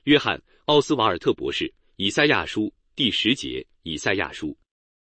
约翰·奥斯瓦尔特博士，以赛亚书第10节，以赛亚书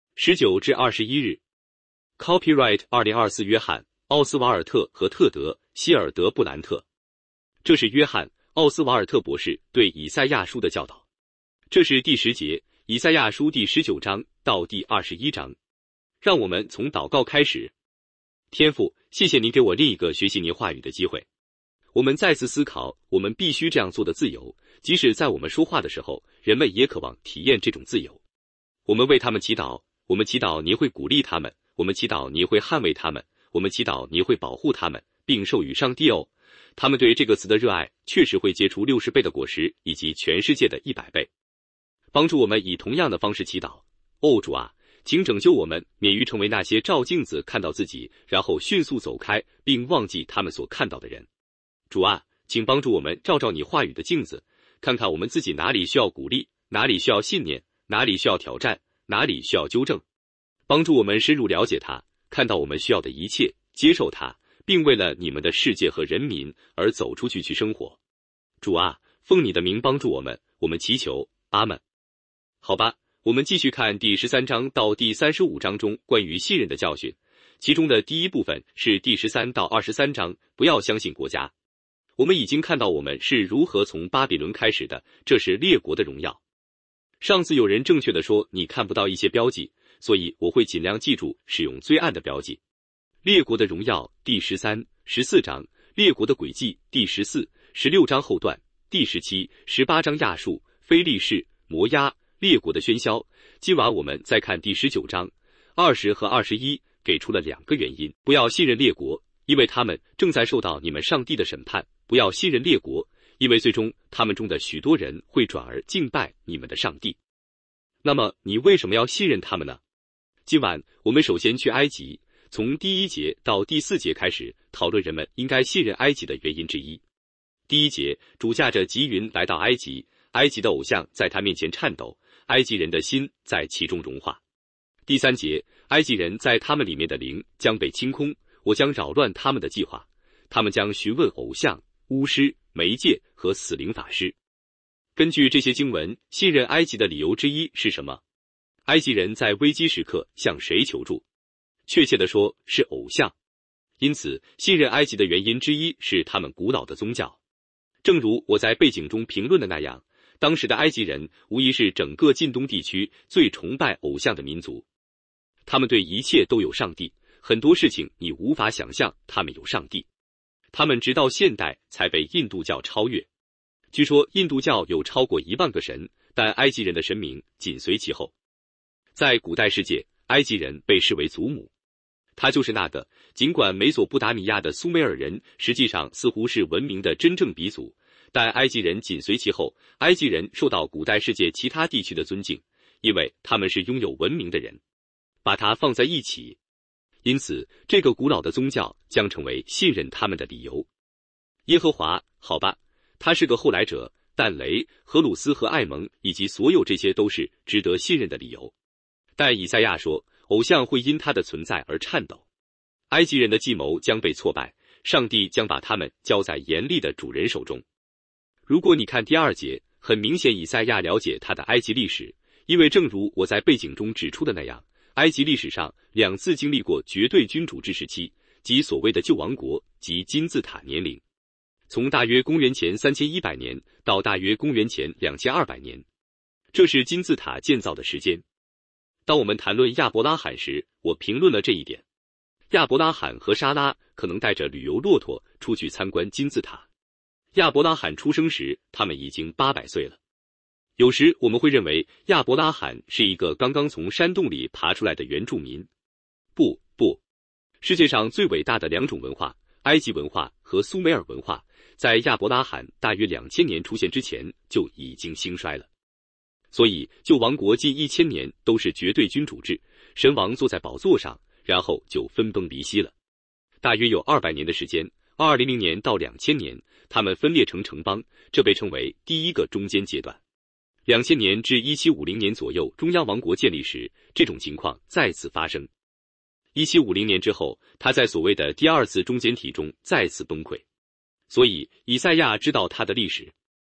19至21日。Copyright 2024约翰·奥斯瓦尔特和特德·希尔德布兰特。这是约翰·奥斯瓦尔特博士对以赛亚书的教导。这是第10节，以赛亚书第19章到第21章。让我们从祷告开始。天父，谢谢您给我另一个学习您话语的机会。我们再次思考我们必须这样做的自由，即使在我们说话的时候，人们也渴望体验这种自由。我们为他们祈祷，我们祈祷您会鼓励他们，我们祈祷您会捍卫他们，我们祈祷您会保护他们，并授予上帝哦。他们对这个词的热爱确实会结出60倍的果实，以及全世界的100倍。帮助我们以同样的方式祈祷。哦，主啊，请拯救我们，免于成为那些照镜子看到自己，然后迅速走开，并忘记他们所看到的人。主啊，请帮助我们照照你话语的镜子，看看我们自己哪里需要鼓励，哪里需要信念，哪里需要挑战，哪里需要纠正。帮助我们深入了解它，看到我们需要的一切，接受它，并为了你们的世界和人民而走出去生活。主啊，奉你的名帮助我们，我们祈求，阿们。好吧，我们继续看第13章到第35章中关于信任的教训，其中的第一部分是第13到23章，不要相信国家。我们已经看到我们是如何从巴比伦开始的，这是列国的荣耀。上次有人正确的说你看不到一些标记，所以我会尽量记住使用最暗的标记。列国的荣耀第13、14章，列国的轨迹第14、16章后段，第17、18章亚述、非利士、摩押，列国的喧嚣。今晚我们再看第19章20和21，给出了2个原因。不要信任列国，因为他们正在受到你们上帝的审判。不要信任列国，因为最终他们中的许多人会转而敬拜你们的上帝。那么你为什么要信任他们呢？今晚我们首先去埃及，从第1节到第4节开始讨论人们应该信任埃及的原因之一。第1节，主驾着疾云来到埃及，埃及的偶像在他面前颤抖，埃及人的心在其中融化。第3节，埃及人在他们里面的灵将被清空，我将扰乱他们的计划，他们将询问偶像、巫师、媒介和死灵法师。根据这些经文，信任埃及的理由之一是什么？埃及人在危机时刻向谁求助？确切地说，是偶像。因此，信任埃及的原因之一是他们古老的宗教。正如我在背景中评论的那样，当时的埃及人无疑是整个近东地区最崇拜偶像的民族。他们对一切都有上帝，很多事情你无法想象他们有上帝。他们直到现代才被印度教超越。据说印度教有超过1万个神，但埃及人的神明紧随其后。在古代世界，埃及人被视为祖母。他就是那个，尽管美索不达米亚的苏美尔人实际上似乎是文明的真正鼻祖，但埃及人紧随其后。埃及人受到古代世界其他地区的尊敬，因为他们是拥有文明的人。把它放在一起，因此这个古老的宗教将成为信任他们的理由。耶和华，好吧，他是个后来者，但雷、荷鲁斯和艾蒙以及所有这些都是值得信任的理由。但以赛亚说，偶像会因他的存在而颤抖。埃及人的计谋将被挫败，上帝将把他们交在严厉的主人手中。如果你看第2节，很明显以赛亚了解他的埃及历史，因为正如我在背景中指出的那样，埃及历史上2次经历过绝对君主制时期，即所谓的旧王国及金字塔年龄，从大约公元前3100年到大约公元前2200年，这是金字塔建造的时间。当我们谈论亚伯拉罕时，我评论了这一点。亚伯拉罕和莎拉可能带着旅游骆驼出去参观金字塔。亚伯拉罕出生时，他们已经800岁了。有时我们会认为亚伯拉罕是一个刚刚从山洞里爬出来的原住民。不，世界上最伟大的2种文化，埃及文化和苏美尔文化，在亚伯拉罕大约2000年出现之前就已经兴衰了。所以旧王国近1000年都是绝对君主制，神王坐在宝座上，然后就分崩离析了。大约有200年的时间，200年到2000年，他们分裂成城邦，这被称为第一个中间阶段。2000年至1750年左右，中央王国建立时，这种情况再次发生。1750年之后，他在所谓的第2次中间体中再次崩溃。所以以赛亚知道他的历史。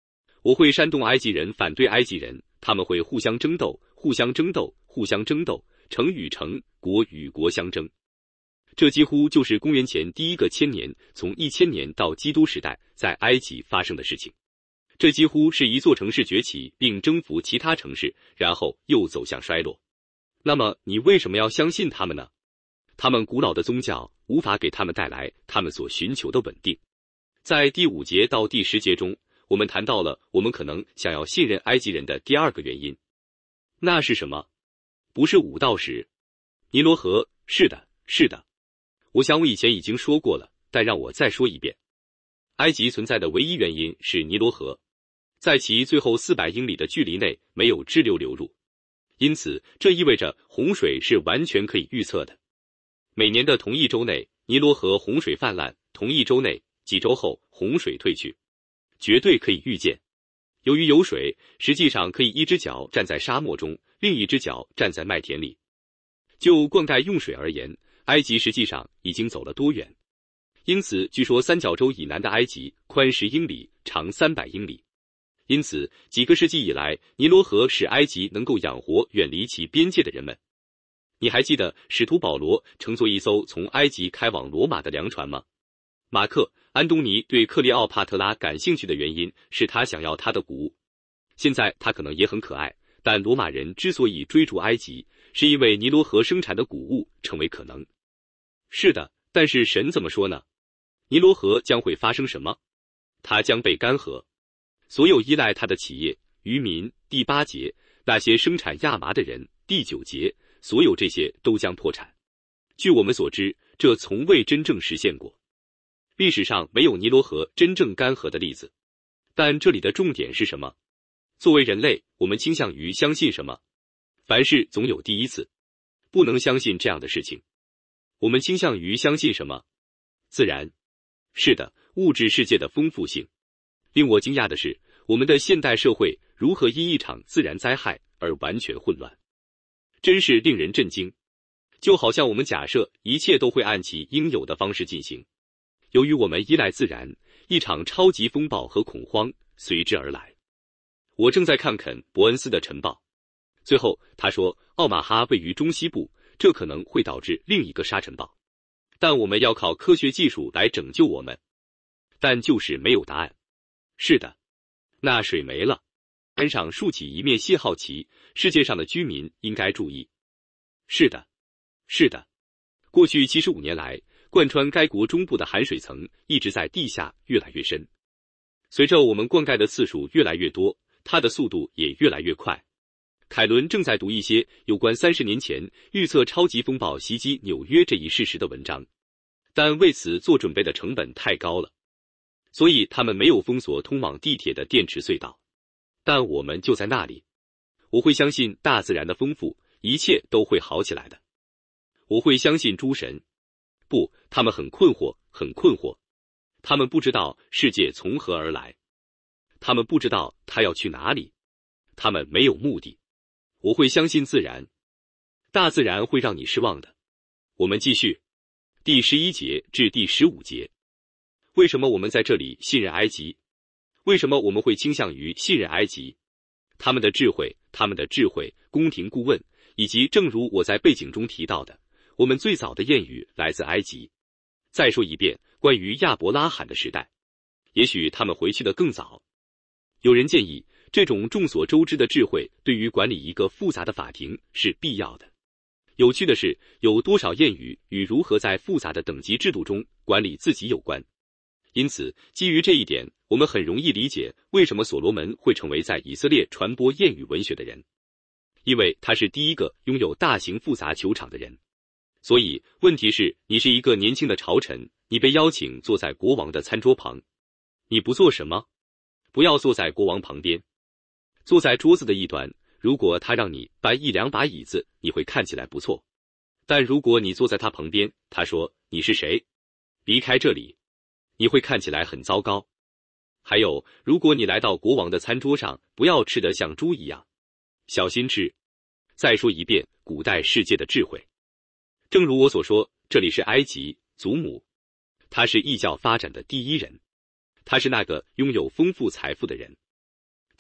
我会煽动埃及人反对埃及人，他们会互相争斗，互相争斗，互相争斗，城与城，国与国相争。这几乎就是公元前第一个千年，从1000年到基督时代，在埃及发生的事情。这几乎是一座城市崛起并征服其他城市，然后又走向衰落。那么你为什么要相信他们呢？他们古老的宗教无法给他们带来他们所寻求的稳定。在第5节到第10节中，我们谈到了我们可能想要信任埃及人的第2个原因。那是什么？不是武道石。尼罗河，是的，是的。我想我以前已经说过了，但让我再说一遍。埃及存在的唯一原因是尼罗河，在其最后400英里的距离内没有支流流入，因此这意味着洪水是完全可以预测的。每年的同一周内，尼罗河洪水泛滥，同一周内，几周后洪水退去，绝对可以预见。由于有水，实际上可以一只脚站在沙漠中，另一只脚站在麦田里。就灌溉用水而言，埃及实际上已经走了多远？因此，据说三角洲以南的埃及宽10英里，长300英里。因此，几个世纪以来，尼罗河使埃及能够养活远离其边界的人们。你还记得使徒保罗乘坐一艘从埃及开往罗马的粮船吗？马克·安东尼对克利奥帕特拉感兴趣的原因是他想要他的谷物。现在他可能也很可爱，但罗马人之所以追逐埃及，是因为尼罗河生产的谷物成为可能。是的，但是神怎么说呢？尼罗河将会发生什么？它将被干涸。所有依赖它的企业、渔民，第8节，那些生产亚麻的人，第9节，所有这些都将破产。据我们所知，这从未真正实现过。历史上没有尼罗河真正干涸的例子。但这里的重点是什么？作为人类，我们倾向于相信什么？凡事总有第一次，不能相信这样的事情。我们倾向于相信什么？自然。是的，物质世界的丰富性。令我惊讶的是，我们的现代社会如何因一场自然灾害而完全混乱，真是令人震惊。就好像我们假设一切都会按其应有的方式进行，由于我们依赖自然，一场超级风暴和恐慌随之而来。我正在看肯·伯恩斯的晨报，最后他说奥马哈位于中西部，这可能会导致另一个沙尘暴。但我们要靠科学技术来拯救我们，但就是没有答案。是的，那水没了，天上竖起一面信号旗，世界上的居民应该注意。是的，是的，过去75年来，贯穿该国中部的含水层一直在地下越来越深。随着我们灌溉的次数越来越多，它的速度也越来越快。凯伦正在读一些有关30年前预测超级风暴袭击纽约这一事实的文章，但为此做准备的成本太高了，所以他们没有封锁通往地铁的电池隧道。但我们就在那里。我会相信大自然的丰富，一切都会好起来的。我会相信诸神。不，他们很困惑，很困惑。他们不知道世界从何而来，他们不知道他要去哪里，他们没有目的。我会相信自然，大自然会让你失望的。我们继续，第11节至第15节。为什么我们在这里信任埃及？为什么我们会倾向于信任埃及？他们的智慧，他们的智慧，宫廷顾问，以及正如我在背景中提到的，我们最早的谚语来自埃及。再说一遍，关于亚伯拉罕的时代，也许他们回去的更早。有人建议，这种众所周知的智慧对于管理一个复杂的法庭是必要的。有趣的是，有多少谚语与如何在复杂的等级制度中管理自己有关。因此，基于这一点，我们很容易理解为什么所罗门会成为在以色列传播谚语文学的人，因为他是第一个拥有大型复杂球场的人。所以，问题是，你是一个年轻的朝臣，你被邀请坐在国王的餐桌旁，你不做什么？不要坐在国王旁边，坐在桌子的一端。如果他让你搬1-2把椅子，你会看起来不错。但如果你坐在他旁边，他说你是谁？离开这里，你会看起来很糟糕。还有，如果你来到国王的餐桌上，不要吃得像猪一样，小心吃。再说一遍，古代世界的智慧。正如我所说，这里是埃及，祖母，他是异教发展的第一人。他是那个拥有丰富财富的人。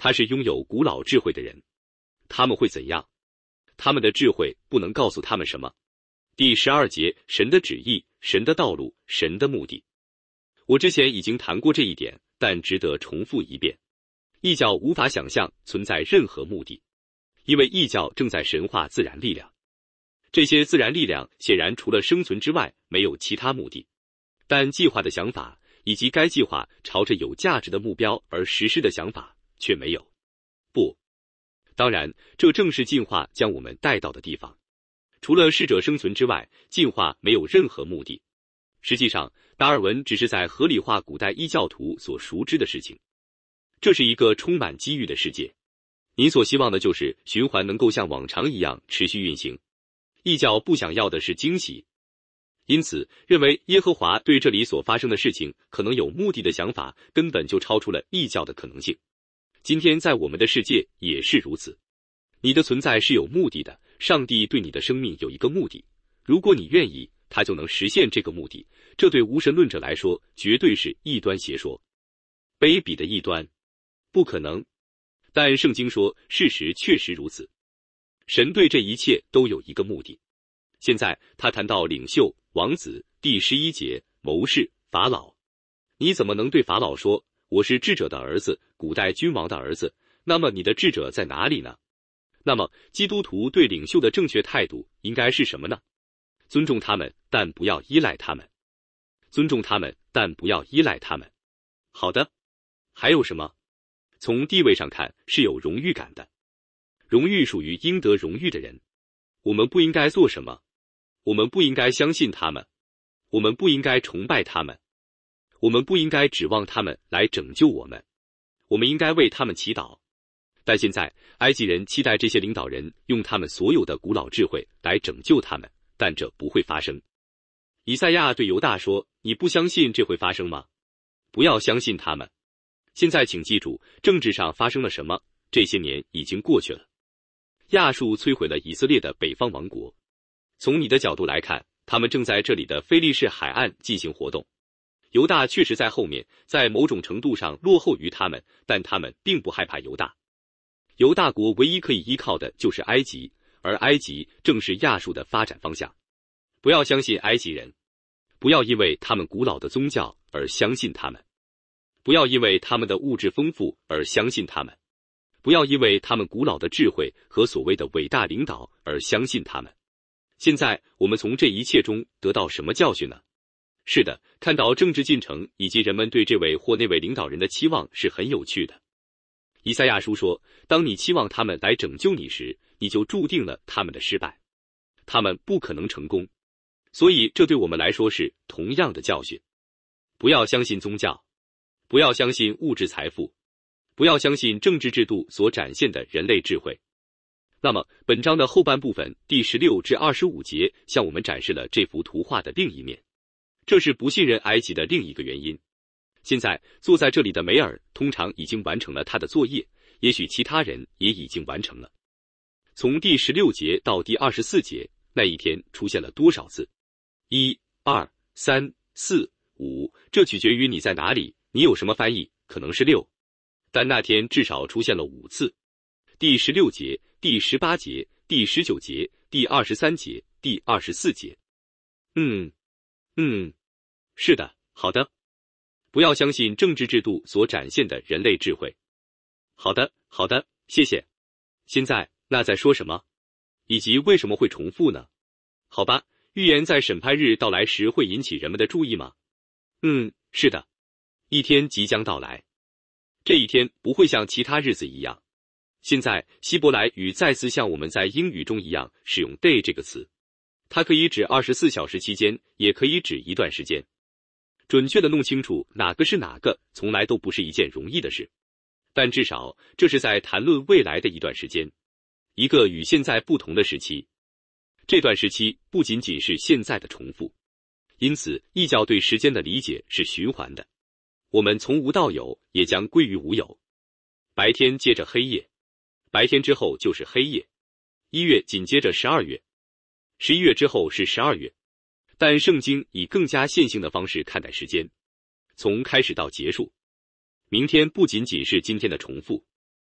他是拥有古老智慧的人。他们会怎样？他们的智慧不能告诉他们什么。第12节，神的旨意、神的道路、神的目的。我之前已经谈过这一点，但值得重复一遍。异教无法想象存在任何目的，因为异教正在神化自然力量。这些自然力量显然除了生存之外没有其他目的，但计划的想法以及该计划朝着有价值的目标而实施的想法却没有。不，当然，这正是进化将我们带到的地方。除了适者生存之外，进化没有任何目的。实际上，达尔文只是在合理化古代异教徒所熟知的事情。这是一个充满机遇的世界，你所希望的就是循环能够像往常一样持续运行。异教不想要的是惊喜，因此认为耶和华对这里所发生的事情可能有目的的想法根本就超出了异教的可能性。今天在我们的世界也是如此，你的存在是有目的的，上帝对你的生命有一个目的，如果你愿意，他就能实现这个目的。这对无神论者来说绝对是异端邪说，卑鄙的异端，不可能。但圣经说事实确实如此，神对这一切都有一个目的。现在他谈到领袖、王子，第11节，谋士、法老。你怎么能对法老说，我是智者的儿子，古代君王的儿子？那么你的智者在哪里呢？那么基督徒对领袖的正确态度应该是什么呢？尊重他们，但不要依赖他们。尊重他们，但不要依赖他们。好的，还有什么？从地位上看是有荣誉感的，荣誉属于应得荣誉的人。我们不应该做什么？我们不应该相信他们，我们不应该崇拜他们，我们不应该指望他们来拯救我们，我们应该为他们祈祷。但现在埃及人期待这些领导人用他们所有的古老智慧来拯救他们，但这不会发生。以赛亚对犹大说，你不相信这会发生吗？不要相信他们。现在请记住，政治上发生了什么？这些年已经过去了。亚述摧毁了以色列的北方王国。从你的角度来看，他们正在这里的非利士海岸进行活动。犹大确实在后面，在某种程度上落后于他们，但他们并不害怕犹大。犹大国唯一可以依靠的就是埃及，而埃及正是亚述的发展方向。不要相信埃及人，不要因为他们古老的宗教而相信他们，不要因为他们的物质丰富而相信他们，不要因为他们古老的智慧和所谓的伟大领导而相信他们。现在我们从这一切中得到什么教训呢？是的，看到政治进程以及人们对这位或那位领导人的期望是很有趣的。以赛亚书说，当你期望他们来拯救你时，你就注定了他们的失败，他们不可能成功。所以这对我们来说是同样的教训。不要相信宗教，不要相信物质财富，不要相信政治制度所展现的人类智慧。那么本章的后半部分第16至25节向我们展示了这幅图画的另一面，这是不信任埃及的另一个原因。现在坐在这里的梅尔通常已经完成了他的作业，也许其他人也已经完成了。从第16节到第24节，那一天出现了多少次？1、2、3、4、5，这取决于你在哪里，你有什么翻译，可能是6，但那天至少出现了5次。第16节、第18节、第19节、第23节、第24节。是的，好的。不要相信政治制度所展现的人类智慧。好的，好的，谢谢。现在，那在说什么？以及为什么会重复呢？好吧，预言在审判日到来时会引起人们的注意吗？是的。一天即将到来。这一天不会像其他日子一样。现在，希伯来语再次像我们在英语中一样使用 day 这个词，它可以指24小时期间，也可以指一段时间。准确地弄清楚哪个是哪个，从来都不是一件容易的事。但至少，这是在谈论未来的一段时间，一个与现在不同的时期。这段时期不仅仅是现在的重复，因此异教对时间的理解是循环的。我们从无到有，也将归于无有。白天接着黑夜，白天之后就是黑夜。1月紧接着12月，11月之后是12月。但圣经以更加线性的方式看待时间，从开始到结束。明天不仅仅是今天的重复，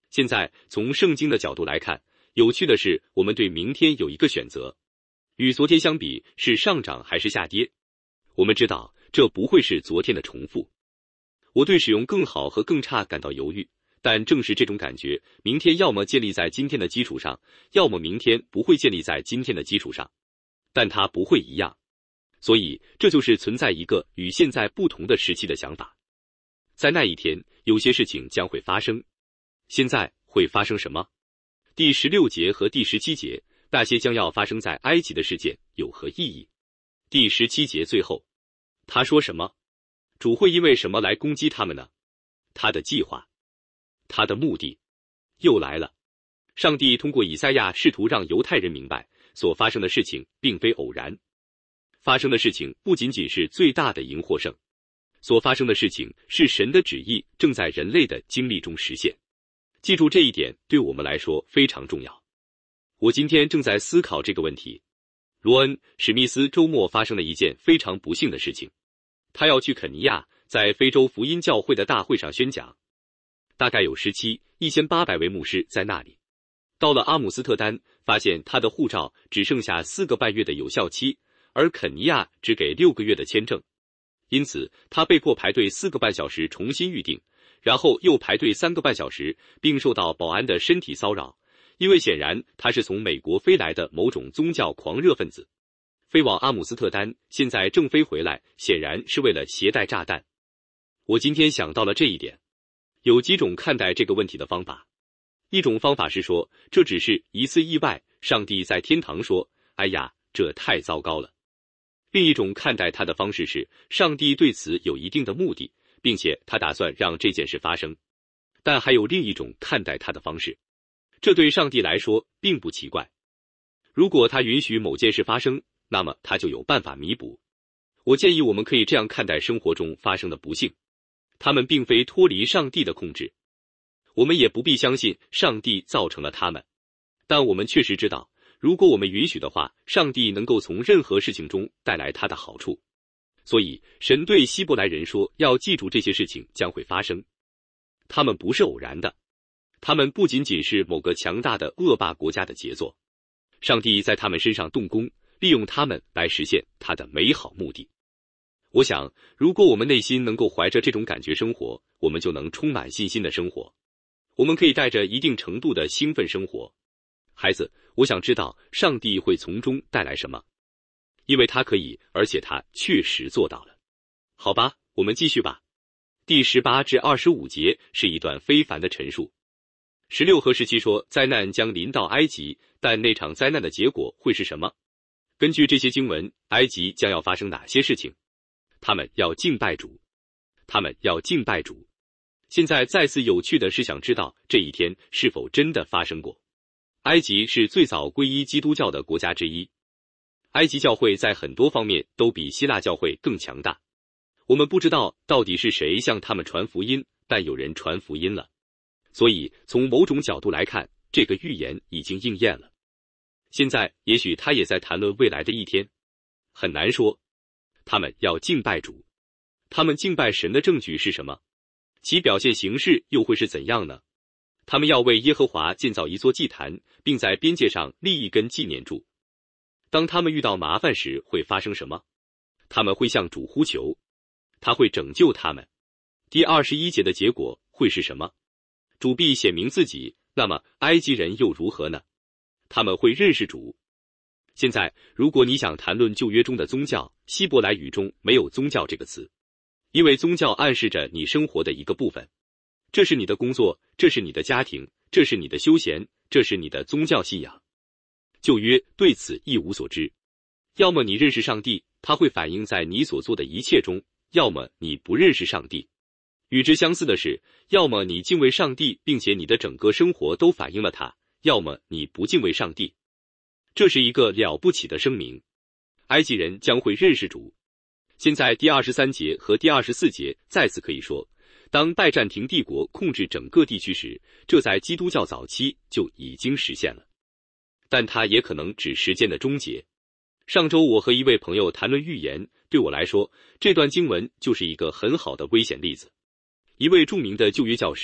现在从圣经的角度来看，有趣的是，我们对明天有一个选择，与昨天相比是上涨还是下跌。我们知道这不会是昨天的重复。我对使用更好和更差感到犹豫，但正是这种感觉，明天要么建立在今天的基础上，要么明天不会建立在今天的基础上，但它不会一样。所以这就是存在一个与现在不同的时期的想法。在那一天，有些事情将会发生。现在会发生什么？第16节和第17节，那些将要发生在埃及的事件有何意义？第17节最后，他说什么？主会因为什么来攻击他们呢？他的计划，他的目的，又来了。上帝通过以赛亚试图让犹太人明白，所发生的事情并非偶然。发生的事情不仅仅是最大的赢获胜，所发生的事情是神的旨意正在人类的经历中实现。记住这一点对我们来说非常重要。我今天正在思考这个问题。罗恩·史密斯周末发生了一件非常不幸的事情，他要去肯尼亚，在非洲福音教会的大会上宣讲，大概有17,1800位牧师在那里。到了阿姆斯特丹，发现他的护照只剩下4个半月的有效期，而肯尼亚只给6个月的签证，因此他被迫排队4个半小时重新预定，然后又排队3个半小时，并受到保安的身体骚扰，因为显然他是从美国飞来的某种宗教狂热分子，飞往阿姆斯特丹，现在正飞回来，显然是为了携带炸弹。我今天想到了这一点。有几种看待这个问题的方法。一种方法是说，这只是一次意外，上帝在天堂说，哎呀，这太糟糕了。另一种看待它的方式是，上帝对此有一定的目的，并且他打算让这件事发生。但还有另一种看待它的方式，这对上帝来说并不奇怪。如果他允许某件事发生，那么他就有办法弥补。我建议我们可以这样看待生活中发生的不幸，他们并非脱离上帝的控制，我们也不必相信上帝造成了他们，但我们确实知道，如果我们允许的话，上帝能够从任何事情中带来他的好处。所以神对希伯来人说，要记住这些事情将会发生，他们不是偶然的，他们不仅仅是某个强大的恶霸国家的杰作，上帝在他们身上动工，利用他们来实现他的美好目的。我想，如果我们内心能够怀着这种感觉生活，我们就能充满信心的生活。我们可以带着一定程度的兴奋生活。孩子，我想知道上帝会从中带来什么，因为他可以，而且他确实做到了。好吧，我们继续吧。第18至25节是一段非凡的陈述。16和17说，灾难将临到埃及，但那场灾难的结果会是什么？根据这些经文，埃及将要发生哪些事情？他们要敬拜主，他们要敬拜主。现在再次有趣的是想知道这一天是否真的发生过。埃及是最早皈依基督教的国家之一，埃及教会在很多方面都比希腊教会更强大。我们不知道到底是谁向他们传福音，但有人传福音了。所以从某种角度来看，这个预言已经应验了。现在也许他也在谈论未来的一天，很难说。他们要敬拜主，他们敬拜神的证据是什么？其表现形式又会是怎样呢？他们要为耶和华建造一座祭坛，并在边界上立一根纪念柱。当他们遇到麻烦时会发生什么？他们会向主呼求，他会拯救他们。第21节的结果会是什么？主必显明自己，那么埃及人又如何呢？他们会认识主。现在，如果你想谈论旧约中的宗教，希伯来语中没有宗教这个词，因为宗教暗示着你生活的一个部分。这是你的工作，这是你的家庭，这是你的休闲，这是你的宗教信仰。旧约对此一无所知。要么你认识上帝，他会反映在你所做的一切中；要么你不认识上帝。与之相似的是，要么你敬畏上帝，并且你的整个生活都反映了他；要么你不敬畏上帝。这是一个了不起的声明。埃及人将会认识主。现在第23节和第24节再次可以说，当拜占庭帝国控制整个地区时，这在基督教早期就已经实现了。但它也可能指时间的终结。上周我和一位朋友谈论预言，对我来说，这段经文就是一个很好的危险例子。一位著名的旧约教师，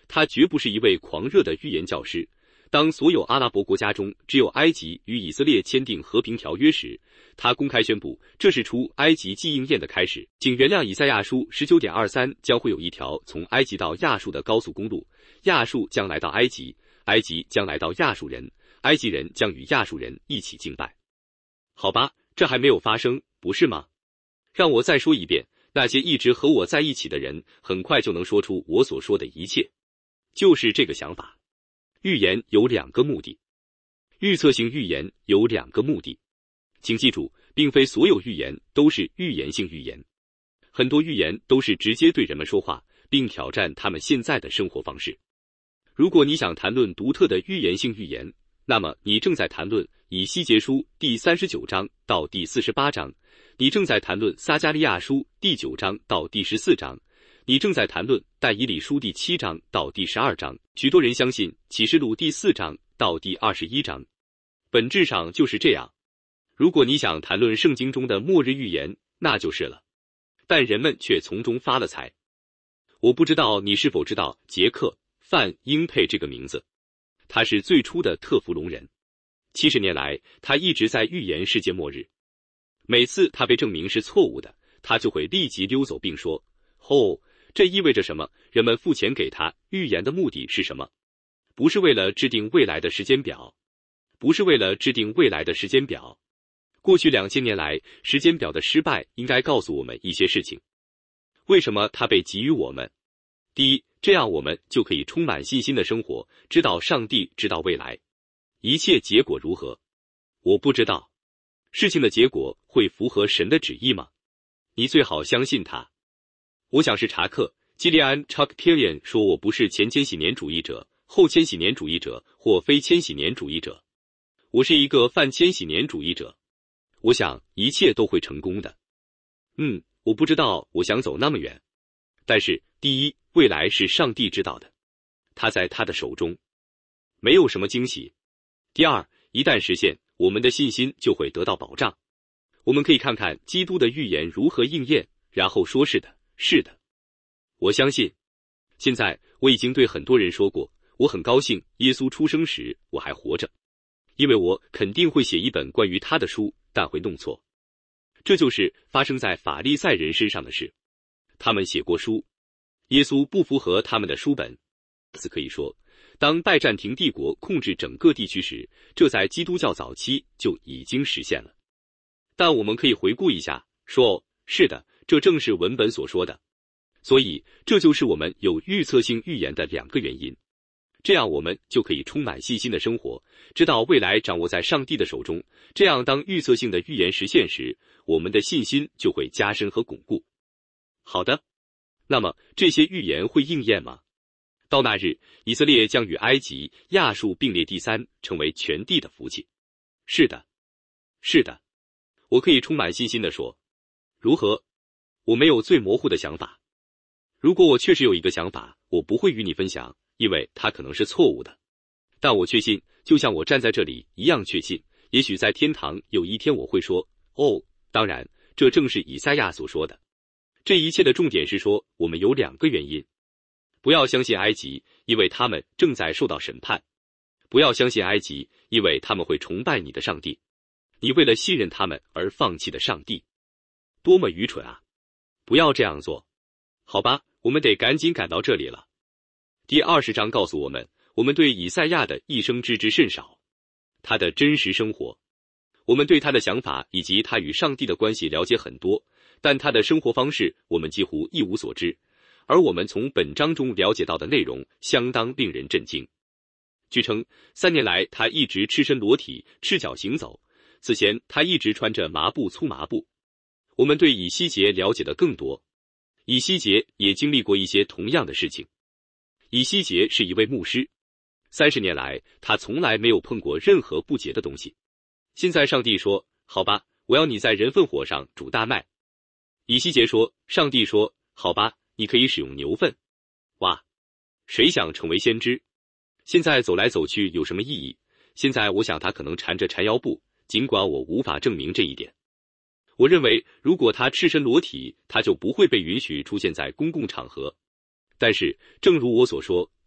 他绝不是一位狂热的预言教师。当所有阿拉伯国家中只有埃及与以色列签订和平条约时，他公开宣布这是出埃及记应验的开始。请原谅以赛亚书 19.23 将会有一条从埃及到亚述的高速公路，亚述将来到埃及，埃及将来到亚述人，埃及人将与亚述人一起敬拜。好吧，这还没有发生，不是吗？让我再说一遍，那些一直和我在一起的人很快就能说出我所说的一切。就是这个想法。预言有两个目的，预测性预言有两个目的。请记住，并非所有预言都是预言性预言，很多预言都是直接对人们说话，并挑战他们现在的生活方式。如果你想谈论独特的预言性预言，那么你正在谈论以西结书第39章到第48章，你正在谈论撒迦利亚书第9章到第14章，你正在谈论但以理书第7章到第12章。许多人相信启示录第4章到第21章，本质上就是这样。如果你想谈论圣经中的末日预言，那就是了，但人们却从中发了财。我不知道你是否知道杰克·范·英佩这个名字，他是最初的特弗龙人。70年来，他一直在预言世界末日。每次他被证明是错误的，他就会立即溜走并说：这意味着什么？人们付钱给他，预言的目的是什么？不是为了制定未来的时间表，不是为了制定未来的时间表。过去2000年来，时间表的失败应该告诉我们一些事情。为什么它被给予我们？第一，这样我们就可以充满信心的生活，知道上帝知道未来。一切结果如何？我不知道。事情的结果会符合神的旨意吗？你最好相信他。我想是查克·基利安 Chuck Killian 说，我不是前千禧年主义者、后千禧年主义者或非千禧年主义者，我是一个泛千禧年主义者。我想一切都会成功的。我不知道我想走那么远。但是第一，未来是上帝知道的，他在他的手中，没有什么惊喜。第二，一旦实现，我们的信心就会得到保障。我们可以看看基督的预言如何应验，然后说是的，是的，我相信。现在我已经对很多人说过，我很高兴耶稣出生时我还活着，因为我肯定会写一本关于他的书，但会弄错。这就是发生在法利赛人身上的事。他们写过书，耶稣不符合他们的书本。可以说，当拜占庭帝国控制整个地区时，这在基督教早期就已经实现了。但我们可以回顾一下，说是的，这正是文本所说的。所以这就是我们有预测性预言的两个原因。这样我们就可以充满信心的生活，知道未来掌握在上帝的手中。这样当预测性的预言实现时，我们的信心就会加深和巩固。好的，那么这些预言会应验吗？到那日，以色列将与埃及、亚述并列第三，成为全地的福气。是的，是的，我可以充满信心地说。如何？我没有最模糊的想法。如果我确实有一个想法，我不会与你分享，因为它可能是错误的。但我确信，就像我站在这里一样确信，也许在天堂有一天我会说，当然，这正是以赛亚所说的。这一切的重点是说，我们有两个原因。不要相信埃及，因为他们正在受到审判。不要相信埃及，因为他们会崇拜你的上帝，你为了信任他们而放弃的上帝。多么愚蠢啊！不要这样做。好吧，我们得赶紧赶到这里了。第20章告诉我们，我们对以赛亚的一生知之甚少，他的真实生活。我们对他的想法以及他与上帝的关系了解很多，但他的生活方式我们几乎一无所知。而我们从本章中了解到的内容相当令人震惊。据称，3年来他一直赤身裸体、赤脚行走，此前他一直穿着粗麻布。我们对以西结了解的更多，以西结也经历过一些同样的事情。以西结是一位牧师，30年来他从来没有碰过任何不洁的东西。现在上帝说，好吧，我要你在人粪火上煮大麦。以西结说，上帝说，好吧，你可以使用牛粪。哇，谁想成为先知？现在走来走去有什么意义？现在我想他可能缠着缠腰布，尽管我无法证明这一点。我认为如果他赤身裸体，他就不会被允许出现在公共场合。但是正如我所说，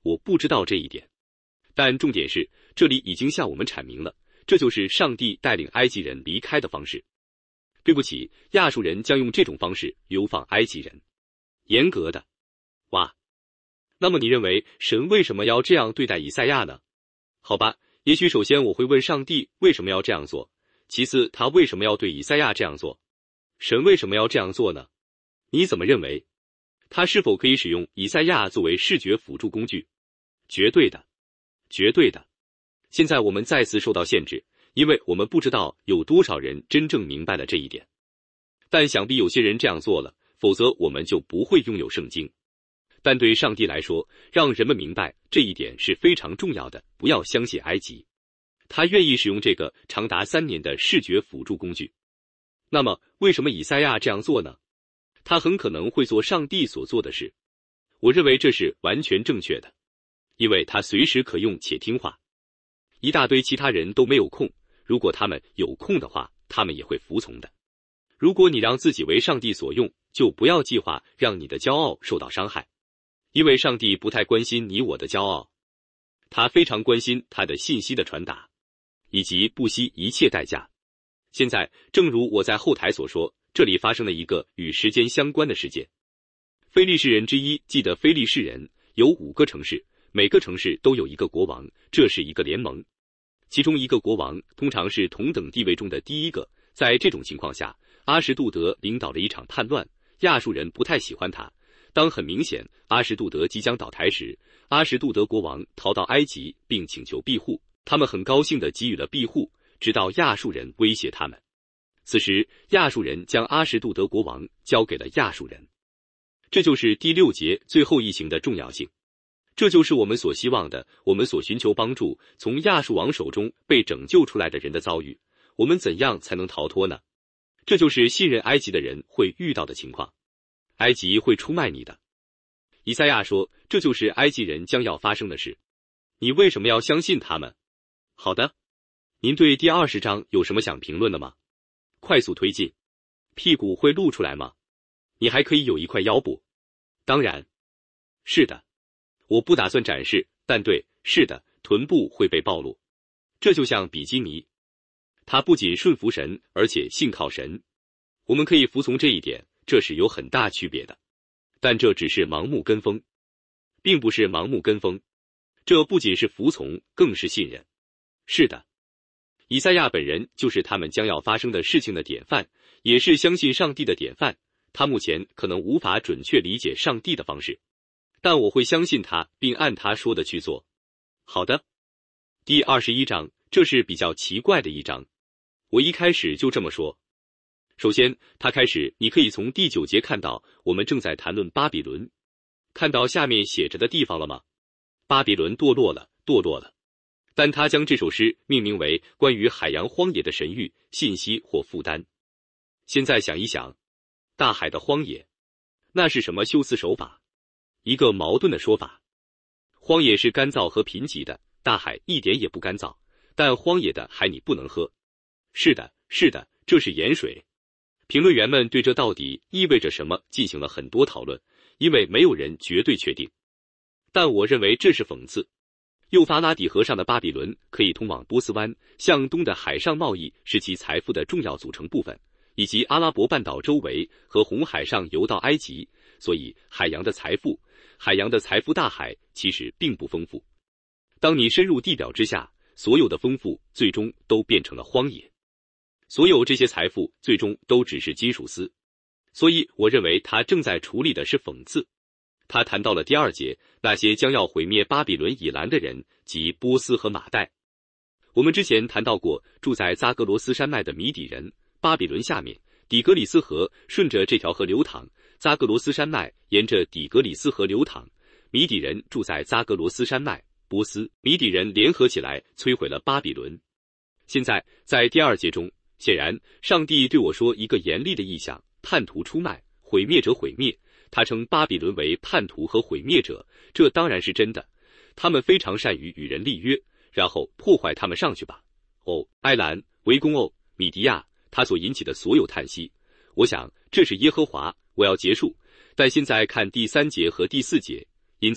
我不知道这一点。但重点是，这里已经向我们阐明了，这就是上帝带领埃及人离开的方式。对不起，亚述人将用这种方式流放埃及人。严格的，哇！那么你认为神为什么要这样对待以赛亚呢？好吧，也许首先我会问上帝为什么要这样做，其次他为什么要对以赛亚这样做？神为什么要这样做呢？你怎么认为？他是否可以使用以赛亚作为视觉辅助工具？绝对的，绝对的。现在我们再次受到限制，因为我们不知道有多少人真正明白了这一点。但想必有些人这样做了，否则我们就不会拥有圣经。但对上帝来说，让人们明白这一点是非常重要的，不要相信埃及。他愿意使用这个长达3年的视觉辅助工具。那么，为什么以赛亚这样做呢？他很可能会做上帝所做的事。我认为这是完全正确的，因为他随时可用且听话。一大堆其他人都没有空，如果他们有空的话，他们也会服从的。如果你让自己为上帝所用，就不要计划让你的骄傲受到伤害，因为上帝不太关心你我的骄傲，他非常关心他的信息的传达，以及不惜一切代价。现在，正如我在后台所说，这里发生了一个与时间相关的事件。非利士人之一，记得非利士人有5个城市，每个城市都有一个国王，这是一个联盟。其中一个国王通常是同等地位中的第一个。在这种情况下，阿什杜德领导了一场叛乱，亚述人不太喜欢他。当很明显阿什杜德即将倒台时，阿什杜德国王逃到埃及并请求庇护，他们很高兴地给予了庇护，直到亚述人威胁他们。此时亚述人将阿什杜德国王交给了亚述人。这就是第6节最后一行的重要性。这就是我们所希望的，我们所寻求帮助，从亚述王手中被拯救出来的人的遭遇。我们怎样才能逃脱呢？这就是信任埃及的人会遇到的情况。埃及会出卖你的。以赛亚说，这就是埃及人将要发生的事。你为什么要相信他们？好的，您对第20章有什么想评论的吗？快速推进。屁股会露出来吗？你还可以有一块腰部。当然，是的。我不打算展示，但对，是的，臀部会被暴露。这就像比基尼。他不仅顺服神，而且信靠神。我们可以服从这一点，这是有很大区别的。但这只是盲目跟风，并不是盲目跟风。这不仅是服从，更是信任。是的，以赛亚本人就是他们将要发生的事情的典范，也是相信上帝的典范。他目前可能无法准确理解上帝的方式，但我会相信他，并按他说的去做。好的，第21章，这是比较奇怪的一章。我一开始就这么说。首先，他开始，你可以从第9节看到，我们正在谈论巴比伦。看到下面写着的地方了吗？巴比伦堕落了，堕落了。但他将这首诗命名为关于海洋荒野的神谕、信息或负担。现在想一想，大海的荒野，那是什么修辞手法？一个矛盾的说法。荒野是干燥和贫瘠的，大海一点也不干燥，但荒野的海你不能喝。是的，是的，这是盐水。评论员们对这到底意味着什么进行了很多讨论，因为没有人绝对确定。但我认为这是讽刺。幼发拉底河上的巴比伦可以通往波斯湾，向东的海上贸易是其财富的重要组成部分，以及阿拉伯半岛周围和红海上游到埃及，所以海洋的财富大海其实并不丰富。当你深入地表之下，所有的丰富最终都变成了荒野。所有这些财富最终都只是金属丝，所以我认为他正在处理的是讽刺。他谈到了第2节，那些将要毁灭巴比伦以南的人，即波斯和马代。我们之前谈到过，住在扎格罗斯山脉的米底人，巴比伦下面，底格里斯河顺着这条河流淌，扎格罗斯山脉沿着底格里斯河流淌，米底人住在扎格罗斯山脉，波斯、米底人联合起来摧毁了巴比伦。现在在第2节中，显然上帝对我说一个严厉的意象，叛徒出卖，毁灭者毁灭。他称巴比伦为叛徒和毁灭者，这当然是真的。他们非常善于与人立约，然后破坏他们上去吧。哦，埃兰、围攻哦，米迪亚，他所引起的所有叹息。我想这是耶和华。我要结束，但现在看第3节和第4节。因此，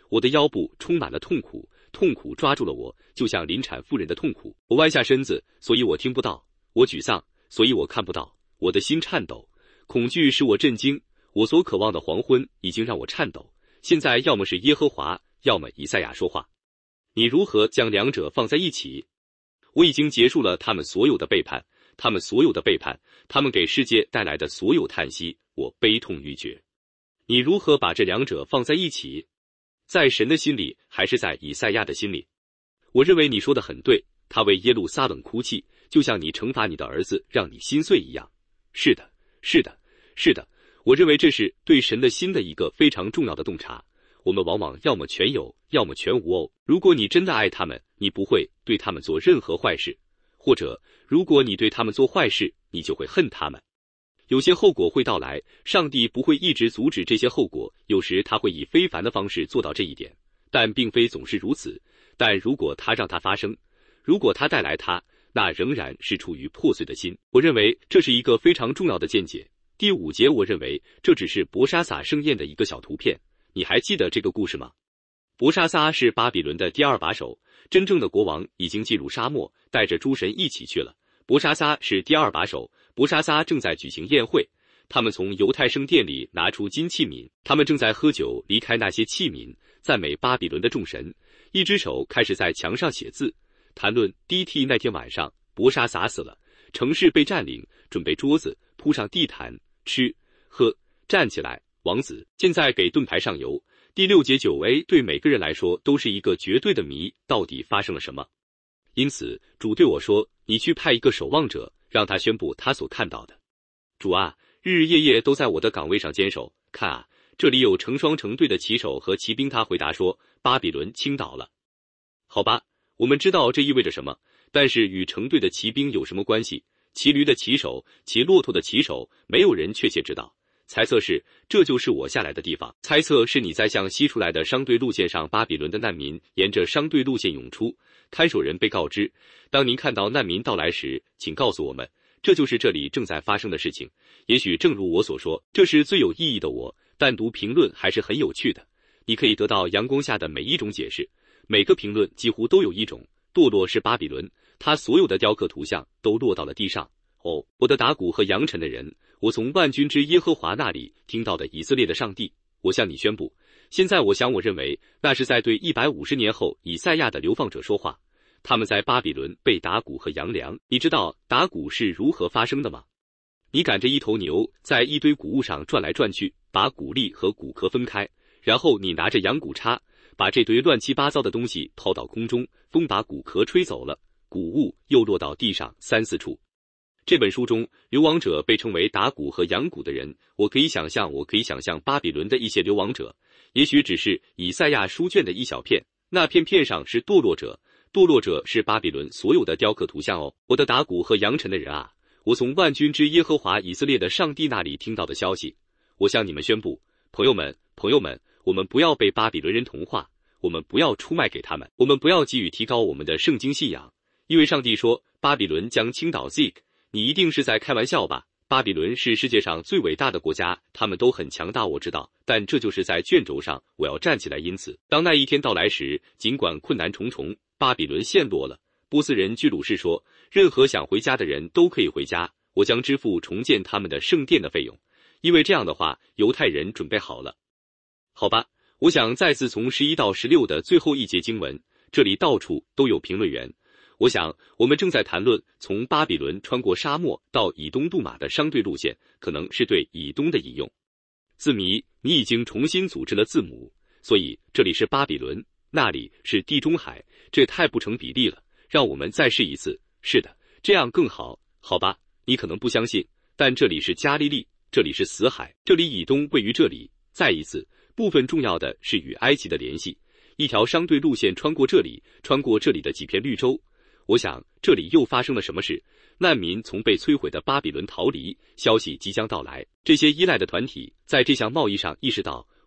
我的腰部充满了痛苦，痛苦抓住了我，就像临产妇人的痛苦。我弯下身子，所以我听不到；我沮丧，所以我看不到。我的心颤抖，恐惧使我震惊。我所渴望的黄昏已经让我颤抖。现在要么是耶和华，要么以赛亚说话。你如何将两者放在一起？我已经结束了他们所有的背叛，他们所有的背叛，他们给世界带来的所有叹息，我悲痛欲绝。你如何把这两者放在一起？在神的心里，还是在以赛亚的心里？我认为你说的很对，他为耶路撒冷哭泣，就像你惩罚你的儿子，让你心碎一样。是的，是的，是的，我认为这是对神的心的一个非常重要的洞察。我们往往要么全有，要么全无哦。如果你真的爱他们，你不会对他们做任何坏事；或者，如果你对他们做坏事，你就会恨他们。有些后果会到来，上帝不会一直阻止这些后果，有时他会以非凡的方式做到这一点，但并非总是如此。但如果他让它发生，如果他带来它，那仍然是出于破碎的心。我认为这是一个非常重要的见解。第5节，我认为这只是伯沙撒盛宴的一个小图片。你还记得这个故事吗？伯沙撒是巴比伦的第2把手，真正的国王已经进入沙漠，带着诸神一起去了。伯沙撒是第2把手，伯沙撒正在举行宴会，他们从犹太圣殿里拿出金器皿，他们正在喝酒，离开那些器皿，赞美巴比伦的众神。一只手开始在墙上写字，谈论DT那天晚上，伯沙撒死了，城市被占领，准备桌子，铺上地毯，吃喝，站起来，王子现在给盾牌上油。第6节9a 对每个人来说都是一个绝对的谜，到底发生了什么？因此主对我说，你去派一个守望者，让他宣布他所看到的。主啊，日日夜夜都在我的岗位上坚守，看啊，这里有成双成对的骑手和骑兵。他回答说，巴比伦倾倒了。好吧，我们知道这意味着什么，但是与成对的骑兵有什么关系？骑驴的骑手，骑骆驼的骑手，没有人确切知道。猜测是，这就是我下来的地方。猜测是你在向西出来的商队路线上，巴比伦的难民沿着商队路线涌出。看守人被告知，当您看到难民到来时，请告诉我们，这就是这里正在发生的事情。也许正如我所说，这是最有意义的。我单独评论还是很有趣的，你可以得到阳光下的每一种解释。每个评论几乎都有一种，堕落是巴比伦，他所有的雕刻图像都落到了地上。哦，我的打鼓和扬尘的人，我从万军之耶和华那里听到的以色列的上帝，我向你宣布，现在我认为那是在对150年后以赛亚的流放者说话。他们在巴比伦被打鼓和扬粮。你知道打鼓是如何发生的吗？你赶着一头牛在一堆谷物上转来转去，把谷粒和谷壳分开，然后你拿着羊骨叉，把这堆乱七八糟的东西抛到空中，风把谷壳吹走了，谷物又落到地上3、4处。这本书中，流亡者被称为打鼓和扬鼓的人。我可以想象巴比伦的一些流亡者，也许只是以赛亚书卷的一小片，那片片上是堕落者，堕落者是巴比伦所有的雕刻图像哦。我的打鼓和扬尘的人啊，我从万军之耶和华以色列的上帝那里听到的消息，我向你们宣布，朋友们，我们不要被巴比伦人同化，我们不要出卖给他们，我们不要急于提高我们的圣经信仰，因为上帝说巴比伦将倾倒 Zik。你一定是在开玩笑吧？巴比伦是世界上最伟大的国家，他们都很强大，我知道，但这就是在卷轴上我要站起来。因此，当那一天到来时，尽管困难重重，巴比伦陷落了。波斯人居鲁士说，任何想回家的人都可以回家，我将支付重建他们的圣殿的费用，因为这样的话，犹太人准备好了。好吧，我想再次从11到16的最后一节经文，这里到处都有评论员。我想，我们正在谈论从巴比伦穿过沙漠到以东杜马的商队路线，可能是对以东的引用。字谜，你已经重新组织了字母，所以这里是巴比伦，那里是地中海，这太不成比例了。让我们再试一次。是的，这样更好，好吧？你可能不相信，但这里是加利利，这里是死海，这里以东位于这里。再一次，部分重要的是与埃及的联系，一条商队路线穿过这里的几片绿洲。我想，这里又发生了什么事？难民从被摧毁的巴比伦逃离，消息即将到来。这些依赖的团体在这项贸易上意识到，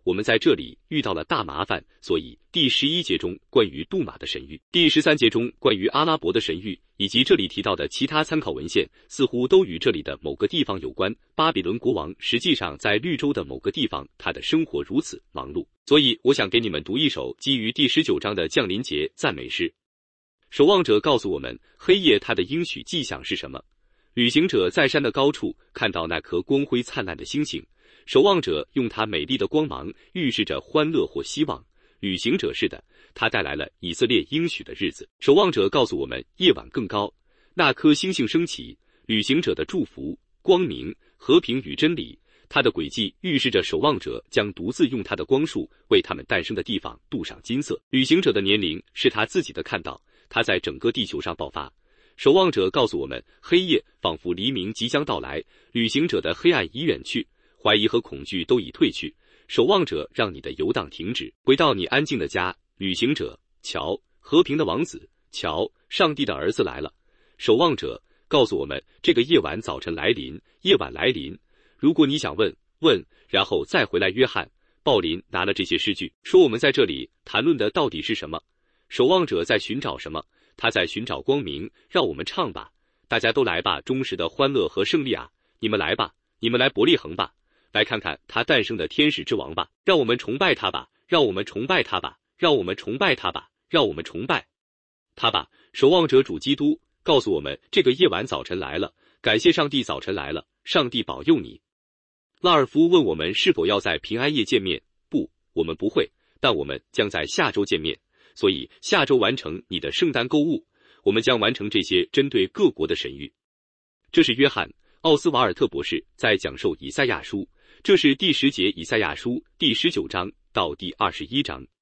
我们在这里遇到了大麻烦，所以第11节中关于杜马的神谕，第13节中关于阿拉伯的神谕，以及这里提到的其他参考文献，似乎都与这里的某个地方有关。巴比伦国王实际上在绿洲的某个地方，他的生活如此忙碌。所以我想给你们读一首基于第19章的降临节赞美诗。守望者告诉我们，黑夜它的应许迹象是什么？旅行者在山的高处看到那颗光辉灿烂的星星，守望者用它美丽的光芒预示着欢乐或希望。旅行者是的，它带来了以色列应许的日子。守望者告诉我们，夜晚更高，那颗星星升起，旅行者的祝福、光明、和平与真理。它的轨迹预示着守望者将独自用它的光束为他们诞生的地方镀上金色。旅行者的年龄是他自己的看到，他在整个地球上爆发。守望者告诉我们，黑夜仿佛黎明即将到来，旅行者的黑暗已远去，怀疑和恐惧都已退去。守望者让你的游荡停止，回到你安静的家。旅行者，瞧，和平的王子，瞧，上帝的儿子来了。守望者告诉我们，这个夜晚早晨来临，夜晚来临。如果你想问，然后再回来。约翰·鲍林拿了这些诗句，说我们在这里谈论的到底是什么？守望者在寻找什么？他在寻找光明。让我们唱吧，大家都来吧，忠实的欢乐和胜利啊！你们来吧，你们来伯利恒吧，来看看他诞生的天使之王吧，让我们崇拜他吧，让我们崇拜他吧，让我们崇拜他吧，让我们崇拜他吧。守望者主基督告诉我们，这个夜晚早晨来了，感谢上帝，早晨来了，上帝保佑你。拉尔夫问我们是否要在平安夜见面，不，我们不会，但我们将在下周见面，所以下周完成你的圣诞购物，我们将完成这些针对各国的神谕。这是约翰·奥斯瓦尔特博士在讲授以赛亚书，这是第10节以赛亚书第19章到第21章。